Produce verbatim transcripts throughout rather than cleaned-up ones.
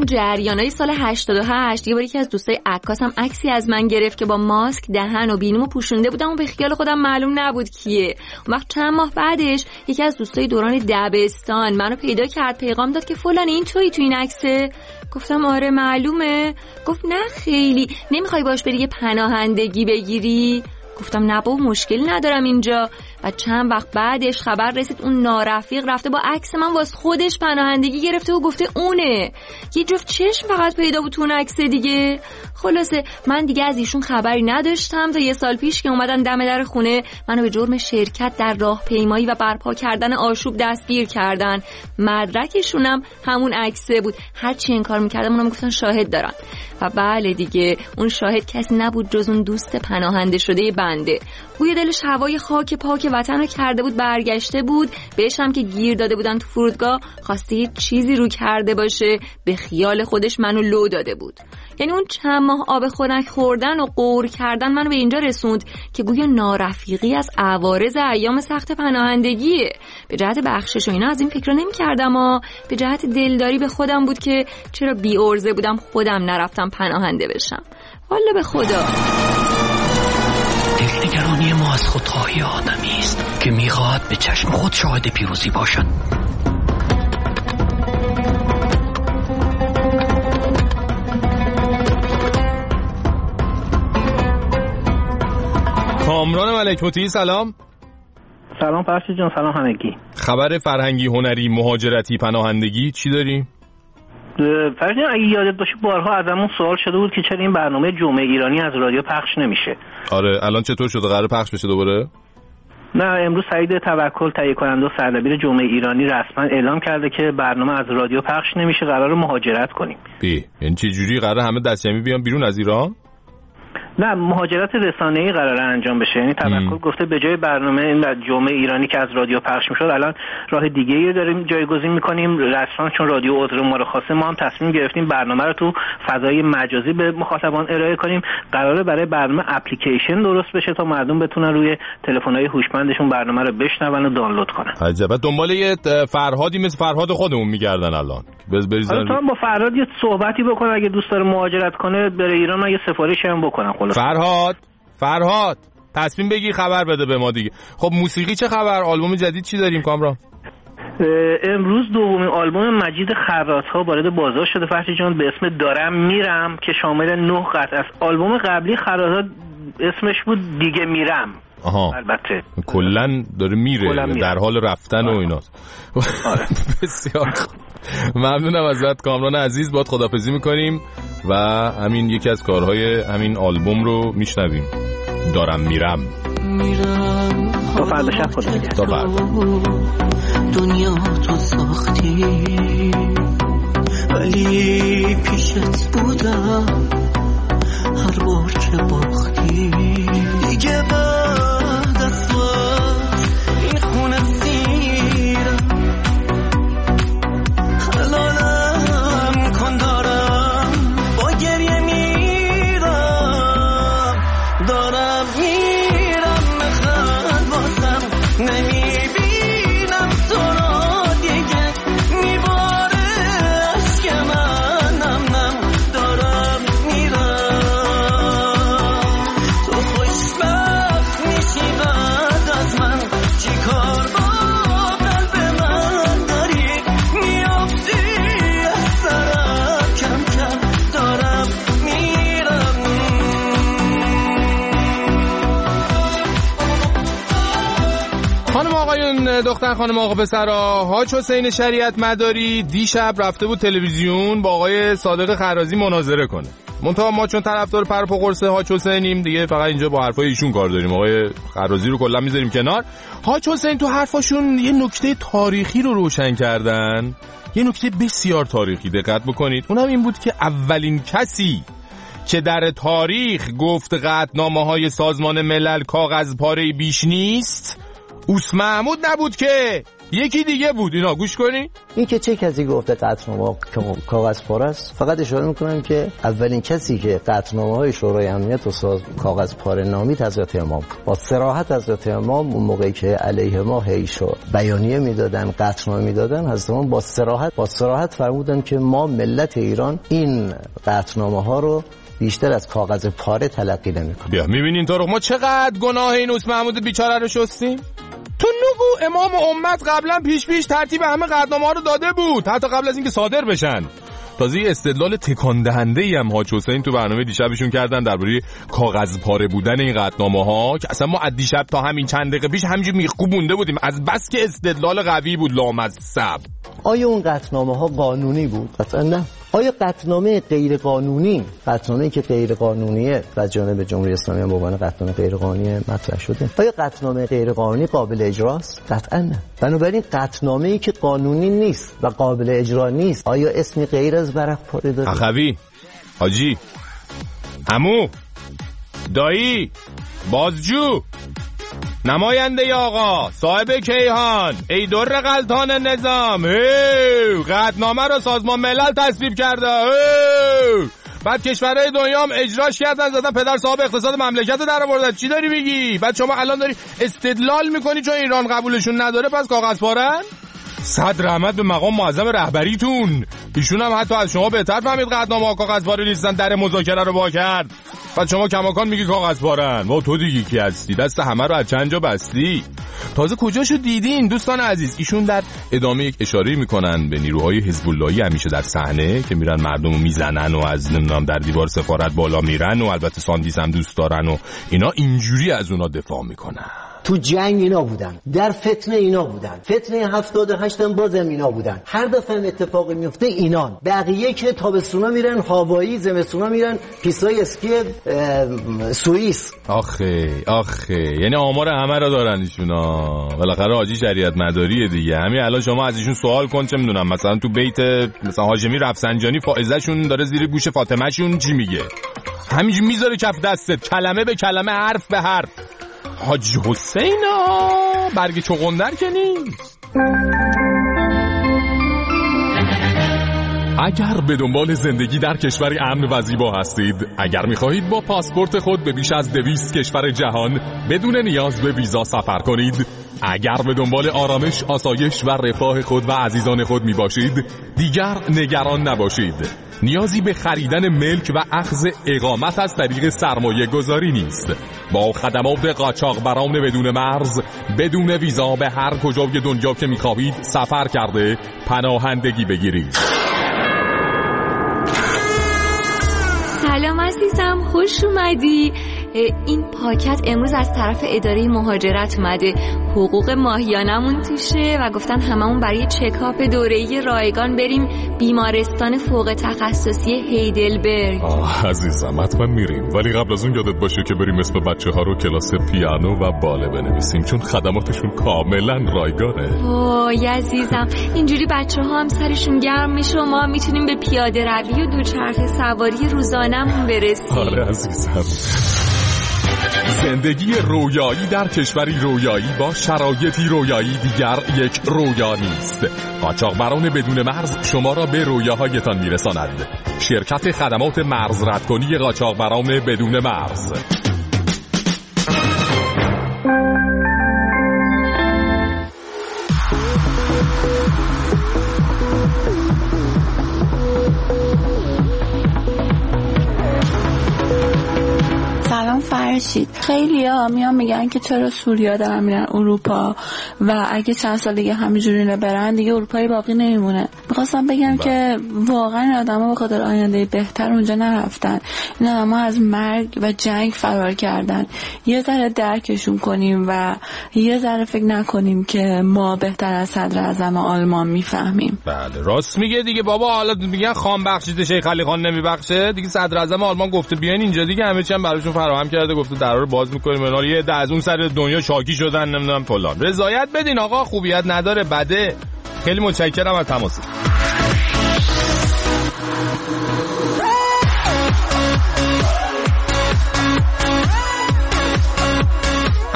جریانای سال هشتاد و هشت یه بار یکی از دوستای عکاسم عکسی از من گرفت که با ماسک دهن و بینیمو پوشونده بودم و به خیال خودم معلوم نبود کیه. اون وقت چند ماه بعدش یکی از دوستای دوران دبستان منو پیدا کرد، پیغام داد که فلان این تویی تو این عکسه؟ گفتم آره معلومه. گفت نه خیلی، نمیخوای باش بری یه پناهندگی بگیری؟ گفتم نه بابا مشکلی ندارم اینجا. و چند وقت بعدش خبر رسید اون نارفیق رفته با عکس من واسه خودش پناهندگی گرفته و گفته اونه. یه جفت چشم فقط پیدا بود تو اون عکس دیگه. خلاصه من دیگه از ایشون خبری نداشتم تا یه سال پیش که اومدن دم در خونه منو به جرم شرکت در راهپیمایی و برپا کردن آشوب دستگیر کردن. مدرکشونم همون عکسه بود. هر چی انکار می‌کردم اونم میگفتن شاهد دارن. و بله دیگه اون شاهد کسی نبود جز اون دوست پناهنده شده بنده. بوی دلش هوای خاک پاک وطن رو کرده بود، برگشته بود. بهش هم که گیر داده بودن تو فرودگاه خواسته یه چیزی رو کرده باشه، به خیال خودش منو لو داده بود. یعنی اون چند ماه آب خنک خوردن و قور کردن منو به اینجا رسوند که گویا نارفیقی از عوارض ایام سخت پناهندگیه. به جهت بخشش و اینا از این فکر نمی کردم، اما به جهت دلداری به خودم بود که چرا بی ارزه بودم خودم نرفتم پناهنده بشم. والا به خدا دلنگرانی ما از خودخواهی آدمی است که میخواهد به چشم خود شاهد پیروزی باشد. کامران ملک‌مطیعی سلام. سلام فرشید جان، سلام همگی. خبر فرهنگی، هنری، مهاجرتی، پناهندگی چی داری؟ فرشید جان اگه یادت باشه بارها ازمون سوال شده بود که چرا این برنامه جمعه ایرانی از رادیو پخش نمیشه. آره الان چطور شده؟ قرار پخش بشه دوباره؟ نه امروز سعید توکل تهیه کننده و سردبیر جمعه ایرانی رسما اعلام کرده که برنامه از رادیو پخش نمیشه، قرار مهاجرت کنیم. بی این چه جوری قرار همه دستجمعی بیان بیرون از ایران؟ نه مهاجرت رسانه‌ای قراره انجام بشه. یعنی توکل گفته به جای برنامه این جمعه ایرانی که از رادیو پخش میشد الان راه دیگه‌ای داریم جایگزین می‌کنیم. رسما چون رادیو عذر ما رو خواسته ما هم تصمیم گرفتیم برنامه رو تو فضای مجازی به مخاطبان ارائه کنیم. قراره برای برنامه اپلیکیشن درست بشه تا مردم بتونن روی تلفن‌های هوشمندشون برنامه رو بشنون و دانلود کنن. عجبا. دنبال یه فرهادی مثل فرهاد خودمون می‌گردن الان. بذارید تو با فرهاد یه صحبتی بکن، اگه دوست داره مهاجرت کنه بره ایران من یه سفارشی هم بکنم. فرهاد فرهاد تصمیم بگیر خبر بده به ما دیگه. خب موسیقی چه خبر؟ آلبوم جدید چی داریم کامران؟ امروز دومین آلبوم مجید خرات‌ها وارد بازار شده فرشید جان به اسم دارم میرم که شامل نه قطعه است. آلبوم قبلی خرات‌ها اسمش بود دیگه میرم. آها. البته کلا داره میره در حال رفتن و ایناست. آره. بسیار ممنونم ازت کامران عزیز. باهات خداحافظی میکنیم و همین یکی از کارهای همین آلبوم رو میشنویم. دارم میرم. میرم تا فردا شب خدا نگهدار. تا فردا. دنیا تو ساختی ولی پیشت بودم هر بار که باختی دیگه بعد از این خونه سیرم حلالم کن دارم با گریه میرم دارم میرم مخد باسم نمیبینم تو را دیگه میباره عشق منم نم دارم میرم تو خوشبخت میشی بعد از من چی کار با قلب من داری میافتی از سرم کم کم دارم میرم. خانم آقایون دختر خانم آقا پسرا، حاج حسین شریعت مداری دیشب رفته بود تلویزیون با آقای صادق خرازی مناظره کنه. منتها ما چون طرفدار پر و قرص حاج حسینیم دیگه فقط اینجا با حرفای ایشون کار داریم. آقای خرازی رو کلا میذاریم کنار. حاج حسین تو حرفاشون یه نکته تاریخی رو روشن کردن، یه نکته بسیار تاریخی، دقت بکنید. اونم این بود که اولین کسی که در تاریخ گفت قطعنامه‌های سازمان ملل کاغذ پاره بیش نیست اوس محمود نبود که یکی دیگه بود. اینا گوش کنی. این که چه کسی گفته قطعنامه کاغذ پاره است؟ فقط اشاره میکنم که اولین کسی که قطعنامه‌های شورای امنیت و ساز کاغذ پاره نامید حضرت امام. با صراحت حضرت امام اون موقعی که علیه ما هیچ بیانیه میدادن، قطعنامه میدادن، حضرت امام با صراحت با صراحت فرمودن که ما ملت ایران این قطعنامه ها رو بیشتر از کاغذ پاره تلقی نمی‌کنیم. بیا می‌بینین تو رو ما چقدر گناه این اوس محمود بیچاره رو شستیم. تو نگو امام امت قبلا پیش پیش ترتیب همه قطعنامه‌ها رو داده بود، حتی قبل از اینکه صادر بشن. تازه استدلال تکان دهنده‌ای هم حاج حسین تو برنامه دیشبشون کردن درباره کاغذ پاره بودن این قطعنامه‌ها که اصلا ما از دیشب تا همین چند دقیقه پیش همینجوری میخکوب مونده بودیم از بس که استدلال قوی بود لامصب. آیا اون قطعنامه‌ها قانونی بود؟ قطعا نه. آیا قطعنامه غیر قانونی، قطعنامه‌ای که غیر قانونیه از جانب جمهوری اسلامی به عنوان قطعنامه غیر قانونی مطرح شده، آیا قطعنامه غیر قانونی قابل اجراست؟ قطعا نه. بنابراین قطعنامه‌ای که قانونی نیست و قابل اجرا نیست، آیا اسمی غیر از ورق پاره داره؟ اخوی، حاجی، عمو، دایی، بازجو، نماینده آقا، صاحب کیهان، ای در غلطان نظام، قطعنامه رو سازمان ملل تصویب کرده، بعد کشورهای دنیا هم اجراش کردن، زدن پدر صاحب اقتصاد مملکت رو در آوردن. چی داری میگی؟ بعد شما الان داری استدلال میکنی چون ایران قبولشون نداره پس کاغذ پارن؟ صد رحمت به مقام معظم رهبریتون، ایشون هم حتی از شما بهتر فهمید قطعنامه ها کاغذ پاره نیستن، در مذاکره رو وا کرد. بعد شما کماکان میگی کاغذ پارن. ما تو دیگه کی هستی؟ دست همه رو از چند جا بستی. تازه کجاشو دیدین دوستان عزیز؟ ایشون در ادامه یک اشاره میکنن به نیروهای حزب اللهی همیشه در صحنه که میرن مردمو میزنن و از نمیدونم در دیوار سفارت بالا میرن و البته ساندیس هم دوست دارن و اینا، اینجوری از اونا دفاع میکنن. تو جنگ اینا بودن، در فتنه اینا بودن، فتنه هفتاد و هشت هم بازم اینا بودن. هر دفعه اتفاقی میفته اینان. بقیه که تابستونا میرن هاوایی، زمستونا میرن پیستای اسکی سوئیس. آخه آخه یعنی آمار همه رو دارن ایشونا. بالاخره حاجی شریعت مداریه دیگه. همین الان شما از ایشون سوال کن، چه میدونم مثلا تو بیت مثلا هاشمی رفسنجانی فائزه شون داره زیر گوش فاطمه شون چی میگه، همینجوری میذاره کف دستت کلمه به کلمه حرف به حرف. حاج حسینا برگ چغندر که نیست. اگر به دنبال زندگی در کشوری امن و زیبا هستید، اگر می‌خواهید با پاسپورت خود به بیش از دویست کشور جهان بدون نیاز به ویزا سفر کنید، اگر به دنبال آرامش، آسایش و رفاه خود و عزیزان خود میباشید، دیگر نگران نباشید. نیازی به خریدن ملک و اخذ اقامت از طریق سرمایه گذاری نیست. با خدمات قاچاقبران بدون مرز، بدون ویزا به هر کجای دنیا که میخواهید سفر کرده پناهندگی بگیرید. سلام عزیزم، خوش اومدی. این پاکت امروز از طرف اداره مهاجرت اومده. حقوق ماهیانمون توشه و گفتن هممون برای چکاپ دوره‌ای رایگان بریم بیمارستان فوق تخصصی هیدلبرگ. آه عزیزم حتما میریم، ولی قبل از اون یادت باشه که بریم اسم بچه ها رو کلاس پیانو و باله بنویسیم، چون خدماتشون کاملا رایگانه. وای عزیزم، اینجوری بچه ها هم سرشون گرم میشه و ما میتونیم به پیاده روی و دوچرخه سواری روزانمون برسیم. آره عزیزم. زندگی رویایی در کشوری رویایی با شرایطی رویایی دیگر یک رویا نیست. قاچاقبران بدون مرز شما را به رویاهایتان میرساند. شرکت خدمات مرز ردکنی قاچاقبران بدون مرز. فرشید، خیلی ها میان میگن که چرا سوریا دارن میرن اروپا و اگه چند سال دیگه همینجوری برن دیگه اروپایی باقی نمیمونه. میخواستم بگم با. که واقعا آدم ها به خاطر آینده بهتر اونجا نرفتن. این آدم ها از مرگ و جنگ فرار کردن. یه ذره درکشون کنیم و یه ذره فکر نکنیم که ما بهتر از صدر اعظم آلمان میفهمیم. بله راست میگه دیگه بابا. حالا میگن خان بخشیده شیخ علی خان نمیبخشه دیگه. صدر اعظم آلمان گفته بیاین اینجا دیگه، همه چی هم براشون فراهم کرده، گفته درا رو باز میکنیم. اونا یه ده از اون سر دنیا شاکی شدن نمیدونم فلان. رضایت بدین آقا، خوبیت نداره بده. خیلی متشکرم از تماس.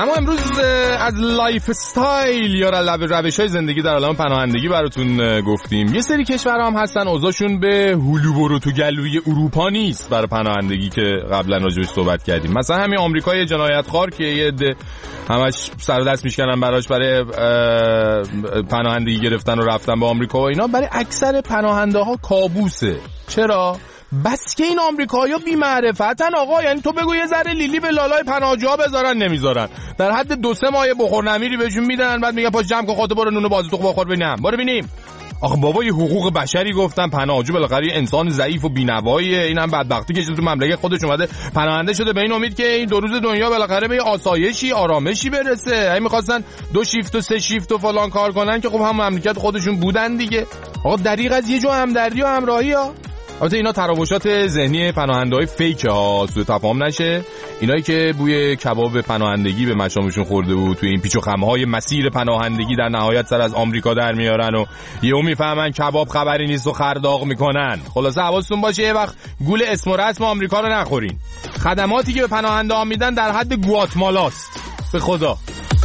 اما امروز از لایف استایل یا روش‌های زندگی در عالم پناهندگی براتون گفتیم. یه سری کشورها هم هستن اوضاعشون به هلو برو تو گلوی اروپا نیست برای پناهندگی که قبلا راجعش صحبت کردیم. مثلا همین آمریکای جنایتخوار که یه عده همش سر و دست میشکنن براش برای پناهندگی گرفتن و رفتن به آمریکا و اینا، برای اکثر پناهنده ها کابوسه. چرا؟ بس که این آمریکایی‌ها بی معرفتن آقا. یعنی تو بگو یه ذره لیلی به لالای پناهجوها بذارن، نمیذارن. در حد دو سه ماه بخور نمیری بهشون میدن، بعد میگن پاش جمع کن خودت برو نون بازی تو بخور ببینم. برو ببینیم. آخه بابا یه حقوق بشری گفتن، پناهجو بالاخره یه انسان ضعیف و بی‌نواییه. اینم بدبختی که تو مملکت خودش اومده پناهنده شده به این امید که این دو روز دنیا بالاخره به آسایشی آرامشی برسه. اگه می‌خواستن دو شیفت و سه شیفت و فلان کار کنن که خب هم مملکت خودشون بودن دیگه. آقا دریغ از یه جو همدردی و همراهی ها. البته اینا تراوشات ذهنی پناهنده‌های فیک ها، سوء تفاهم نشه. اینایی که بوی کباب پناهندگی به مشامشون خورده بود توی این پیچ و خم‌های مسیر پناهندگی در نهایت سر از آمریکا در میارن و یهو میفهمن کباب خبری نیست و خرداق میکنن. خلاصه حواستون باشه یه وقت گول اسم و رسم آمریکا رو نخورین. خدماتی که به پناهنده‌ها میدن در حد گواتمالاست. به خدا.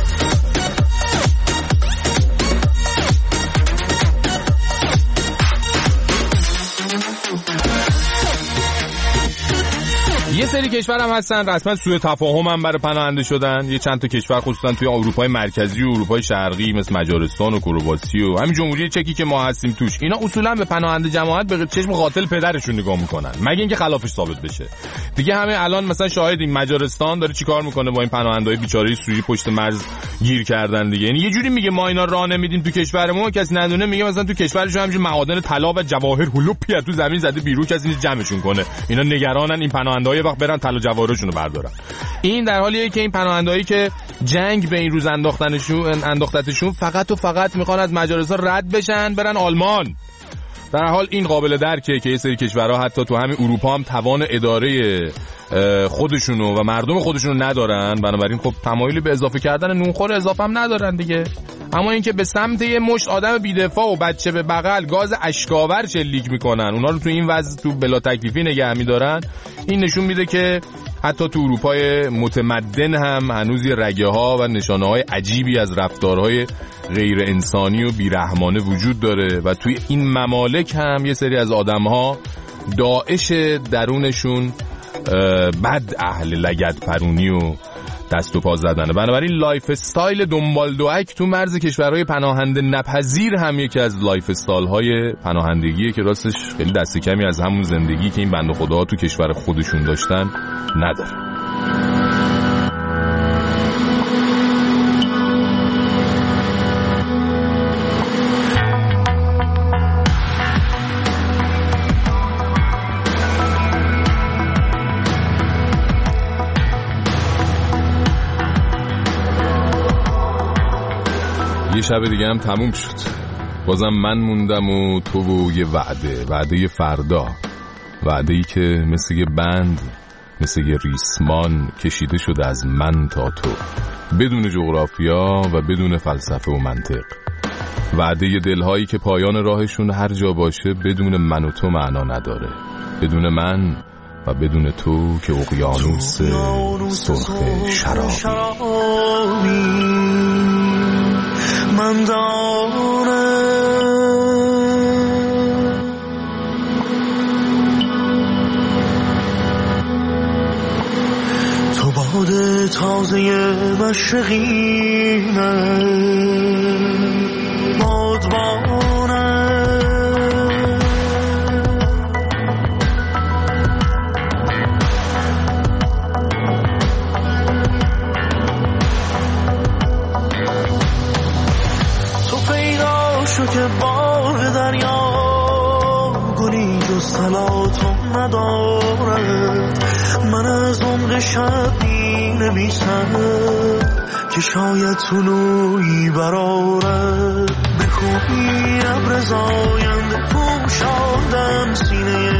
یه سری کشور هم هستن رسما سوء تفاهم هم برای پناهنده شدن. یه چند تا کشور خصوصا توی اروپای مرکزی و اروپای شرقی مثل مجارستان و کرواسی و همین جمهوری چکی که ما هستیم توش، اینا اصولا به پناهنده جماعت به چشم قاتل پدرشون نگاه میکنن، مگه اینکه خلافش ثابت بشه. دیگه همه الان مثلا شاهدیم مجارستان داره چیکار میکنه با این پناهنده‌های بیچاره سوری پشت مرز گیر کردن دیگه. یعنی یه جوری میگه ما اینا راه نمیدیم تو کشورمون، کسی ندونه، میگه مثلا تو کشورشون همینجوری معادن طلا و جواهر هلوپی تو زمین زده بیرون، کسی نیست جمعشون کنه. اینا نگرانن این پناهنده‌های وقت برن طلا جواهرشون رو بردارن. این در حالیه که این پناهندهایی که جنگ به این روز انداختنشون انداختتشون فقط و فقط میخوان از مجارستان رد بشن برن آلمان. در حال این قابل درکه که یه سری کشورها حتی تو همین اروپا هم توان اداره خودشونو و مردم خودشونو ندارن، بنابراین خب تمایلی به اضافه کردن نونخور اضافه هم ندارن دیگه. اما اینکه به سمت یه مشت آدم بی‌دفاع و بچه به بغل گاز اشکاور شلیک میکنن، اونا رو تو این وضع تو بلا تکلیفی نگه میدارن، این نشون میده که حتی تو اروپای متمدن هم هنوز یه رگه ها و نشانه های عجیبی از رفتارهای غیر انسانی و بیرحمانه وجود داره و توی این ممالک هم یه سری از آدم ها داعش درونشون بد اهل لگد پرونی و دست و پا زدنه. بنابراین لایف استایل دنبال دوک تو مرز کشورهای پناهنده نپذیر هم یکی از لایف استایل های پناهندگیه که راستش خیلی دست کمی از همون زندگی که این بنده خداها تو کشور خودشون داشتن نداره. یه شب دیگه هم تموم شد. بازم من موندم و تو و یه وعده، وعده فردا، وعده‌ای که مثل یه بند، مثل یه ریسمان کشیده شده از من تا تو، بدون جغرافیا و بدون فلسفه و منطق. وعده دلهایی که پایان راهشون هر جا باشه بدون من و تو معنا نداره، بدون من و بدون تو که اقیانوس سرخ شرابی. من دارم تو باد تازه مشرقینه، بادبانه که باغ دریا گلی جز سلاتم نداره. من از عمق شب می نویسم که شاید طلوعی براره. به خوبی ابر زاینده پوشاندم سینه